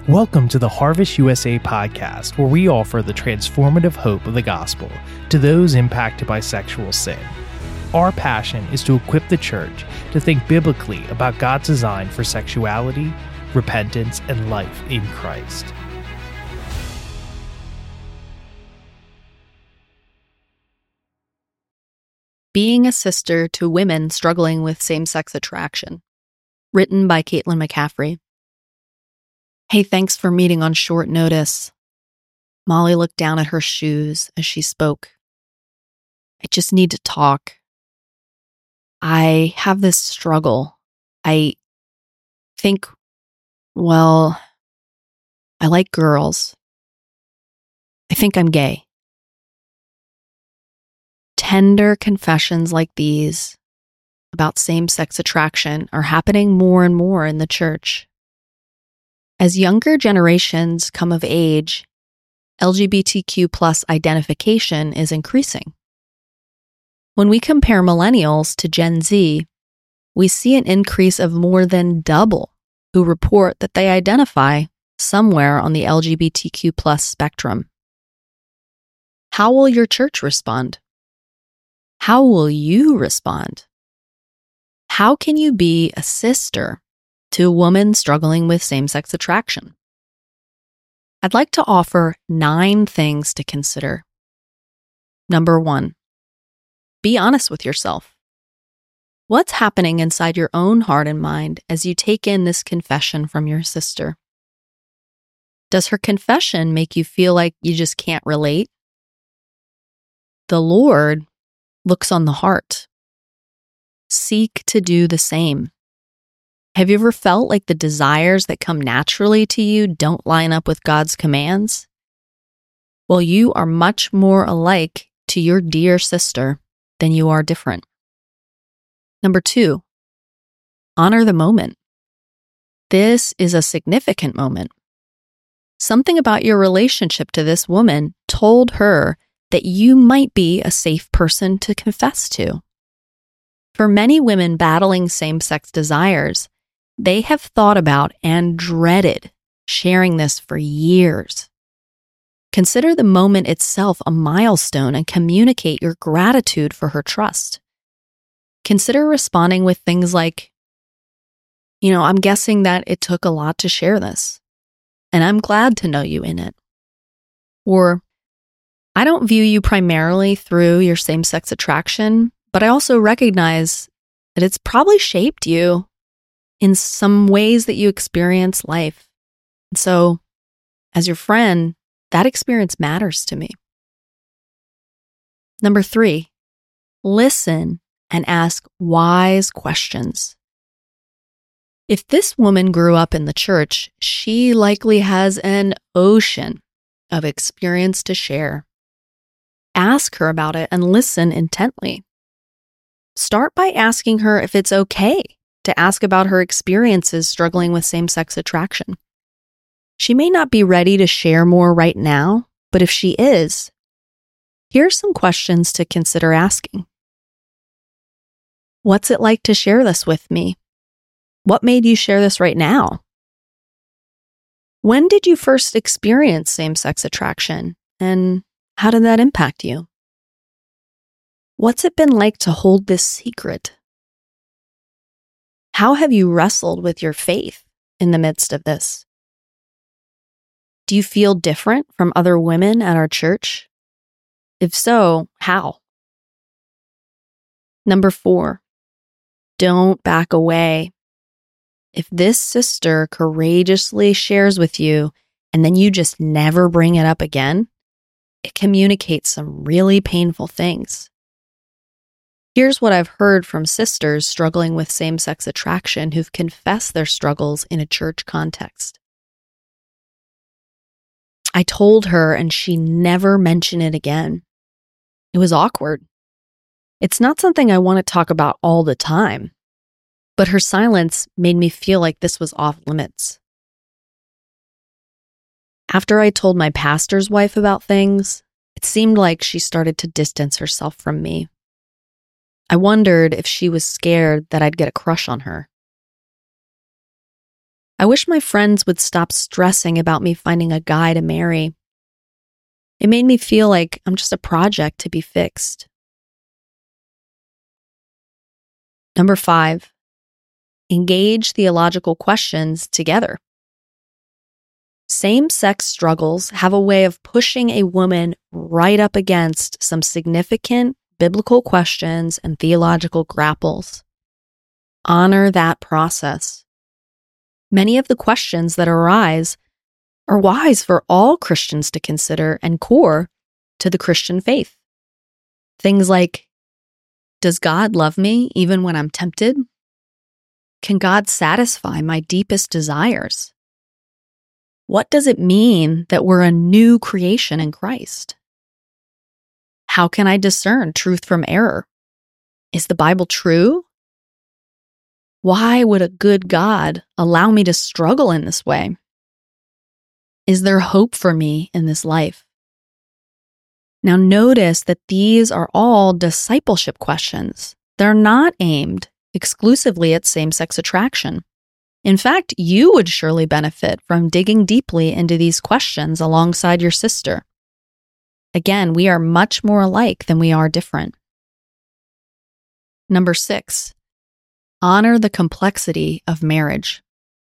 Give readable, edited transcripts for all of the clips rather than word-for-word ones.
Welcome to the Harvest USA podcast, where we offer the transformative hope of the gospel to those impacted by sexual sin. Our passion is to equip the church to think biblically about God's design for sexuality, repentance, and life in Christ. Being a Sister to Women Struggling with Same-Sex Attraction, written by Caitlin McCaffrey. Hey, thanks for meeting on short notice. Molly looked down at her shoes as she spoke. I just need to talk. I have this struggle. I think, I like girls. I think I'm gay. Tender confessions like these about same-sex attraction are happening more and more in the church. As younger generations come of age, LGBTQ plus identification is increasing. When we compare millennials to Gen Z, we see an increase of more than double who report that they identify somewhere on the LGBTQ plus spectrum. How will your church respond? How will you respond? How can you be a sister to a woman struggling with same-sex attraction? I'd like to offer 9 things to consider. Number 1, be honest with yourself. What's happening inside your own heart and mind as you take in this confession from your sister? Does her confession make you feel like you just can't relate? The Lord looks on the heart. Seek to do the same. Have you ever felt like the desires that come naturally to you don't line up with God's commands? Well, you are much more alike to your dear sister than you are different. Number 2, honor the moment. This is a significant moment. Something about your relationship to this woman told her that you might be a safe person to confess to. For many women battling same-sex desires, they have thought about and dreaded sharing this for years. Consider the moment itself a milestone and communicate your gratitude for her trust. Consider responding with things like, I'm guessing that it took a lot to share this, and I'm glad to know you in it. Or, I don't view you primarily through your same-sex attraction, but I also recognize that it's probably shaped you in some ways that you experience life. And so, as your friend, that experience matters to me. Number 3, listen and ask wise questions. If this woman grew up in the church, she likely has an ocean of experience to share. Ask her about it and listen intently. Start by asking her if it's okay to ask about her experiences struggling with same-sex attraction. She may not be ready to share more right now, but if she is, here are some questions to consider asking. What's it like to share this with me? What made you share this right now? When did you first experience same-sex attraction, and how did that impact you? What's it been like to hold this secret? How have you wrestled with your faith in the midst of this? Do you feel different from other women at our church? If so, how? Number 4, don't back away. If this sister courageously shares with you and then you just never bring it up again, it communicates some really painful things. Here's what I've heard from sisters struggling with same-sex attraction who've confessed their struggles in a church context. I told her and she never mentioned it again. It was awkward. It's not something I want to talk about all the time, but her silence made me feel like this was off limits. After I told my pastor's wife about things, it seemed like she started to distance herself from me. I wondered if she was scared that I'd get a crush on her. I wish my friends would stop stressing about me finding a guy to marry. It made me feel like I'm just a project to be fixed. Number 5, engage theological questions together. Same-sex struggles have a way of pushing a woman right up against some significant biblical questions and theological grapples. Honor that process. Many of the questions that arise are wise for all Christians to consider and core to the Christian faith. Things like, does God love me even when I'm tempted? Can God satisfy my deepest desires? What does it mean that we're a new creation in Christ? How can I discern truth from error? Is the Bible true? Why would a good God allow me to struggle in this way? Is there hope for me in this life? Now notice that these are all discipleship questions. They're not aimed exclusively at same-sex attraction. In fact, you would surely benefit from digging deeply into these questions alongside your sister. Again, we are much more alike than we are different. Number 6, honor the complexity of marriage.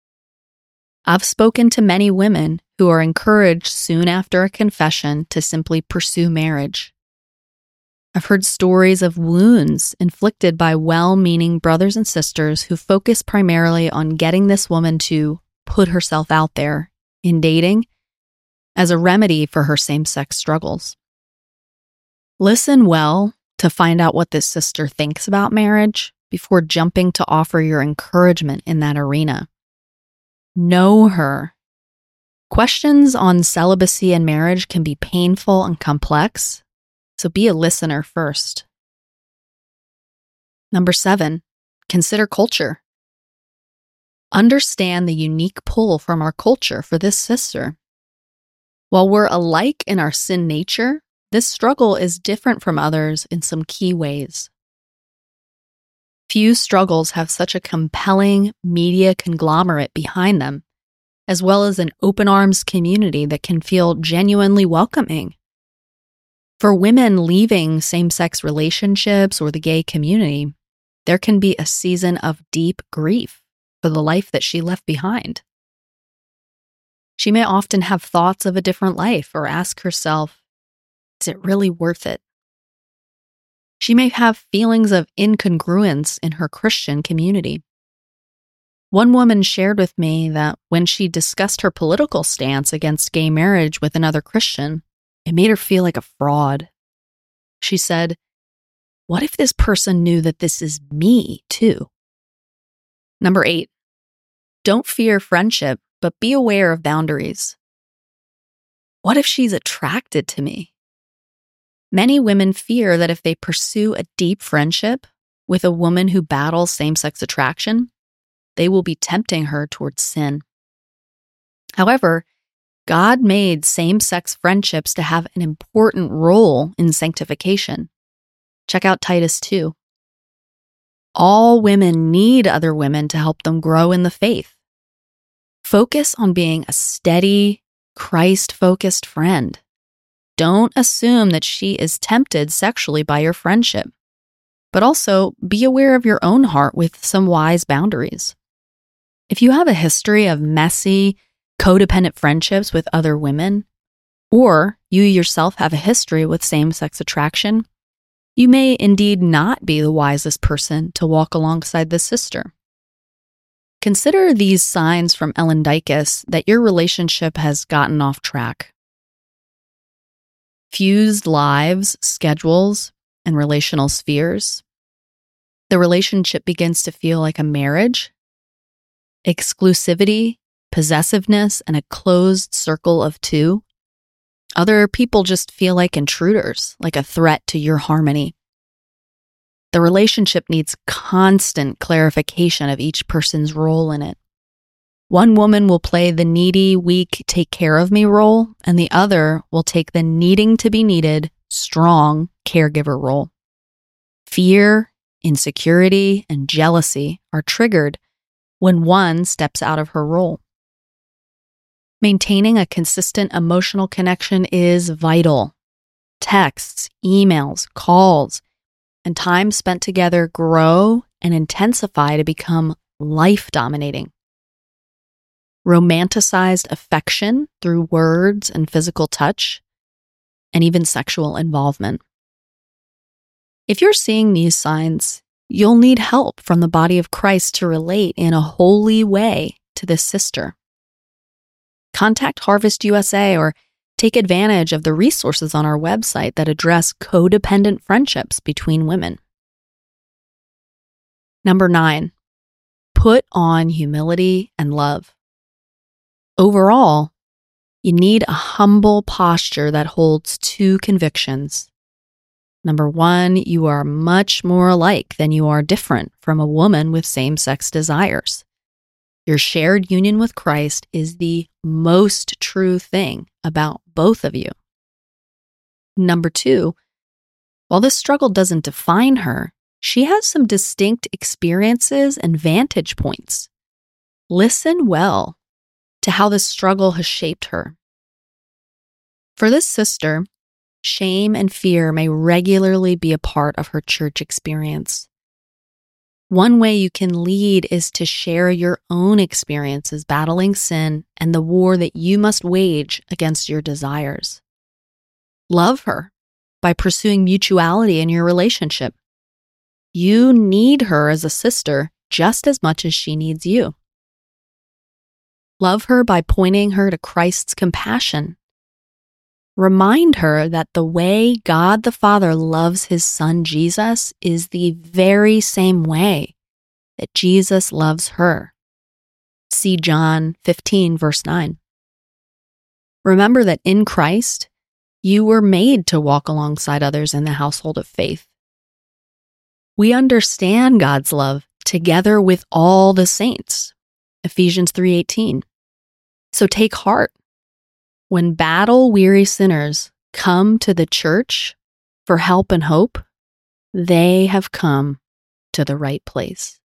I've spoken to many women who are encouraged soon after a confession to simply pursue marriage. I've heard stories of wounds inflicted by well-meaning brothers and sisters who focus primarily on getting this woman to put herself out there in dating as a remedy for her same-sex struggles. Listen well to find out what this sister thinks about marriage before jumping to offer your encouragement in that arena. Know her. Questions on celibacy and marriage can be painful and complex, so be a listener first. Number 7, consider culture. Understand the unique pull from our culture for this sister. While we're alike in our sin nature, this struggle is different from others in some key ways. Few struggles have such a compelling media conglomerate behind them, as well as an open arms community that can feel genuinely welcoming. For women leaving same-sex relationships or the gay community, there can be a season of deep grief for the life that she left behind. She may often have thoughts of a different life or ask herself, is it really worth it? She may have feelings of incongruence in her Christian community. One woman shared with me that when she discussed her political stance against gay marriage with another Christian, it made her feel like a fraud. She said, what if this person knew that this is me too? Number 8, don't fear friendship, but be aware of boundaries. What if she's attracted to me? Many women fear that if they pursue a deep friendship with a woman who battles same-sex attraction, they will be tempting her towards sin. However, God made same-sex friendships to have an important role in sanctification. Check out Titus 2. All women need other women to help them grow in the faith. Focus on being a steady, Christ-focused friend. Don't assume that she is tempted sexually by your friendship, but also be aware of your own heart with some wise boundaries. If you have a history of messy, codependent friendships with other women, or you yourself have a history with same-sex attraction, you may indeed not be the wisest person to walk alongside this sister. Consider these signs from Ellen Dykes that your relationship has gotten off track. Fused lives, schedules, and relational spheres. The relationship begins to feel like a marriage. Exclusivity, possessiveness, and a closed circle of two. Other people just feel like intruders, like a threat to your harmony. The relationship needs constant clarification of each person's role in it. One woman will play the needy, weak, take care of me role, and the other will take the needing to be needed, strong caregiver role. Fear, insecurity, and jealousy are triggered when one steps out of her role. Maintaining a consistent emotional connection is vital. Texts, emails, calls, and time spent together grow and intensify to become life-dominating. Romanticized affection through words and physical touch, and even sexual involvement. If you're seeing these signs, you'll need help from the body of Christ to relate in a holy way to this sister. Contact Harvest USA or take advantage of the resources on our website that address codependent friendships between women. Number 9, put on humility and love. Overall, you need a humble posture that holds two convictions. Number 1, you are much more alike than you are different from a woman with same-sex desires. Your shared union with Christ is the most true thing about both of you. Number 2, while this struggle doesn't define her, she has some distinct experiences and vantage points. Listen well to how this struggle has shaped her. For this sister, shame and fear may regularly be a part of her church experience. One way you can lead is to share your own experiences battling sin and the war that you must wage against your desires. Love her by pursuing mutuality in your relationship. You need her as a sister just as much as she needs you. Love her by pointing her to Christ's compassion. Remind her that the way God the Father loves his Son Jesus is the very same way that Jesus loves her. See John 15, verse 9. Remember that in Christ, you were made to walk alongside others in the household of faith. We understand God's love together with all the saints. Ephesians 3:18. So take heart. When battle-weary sinners come to the church for help and hope, they have come to the right place.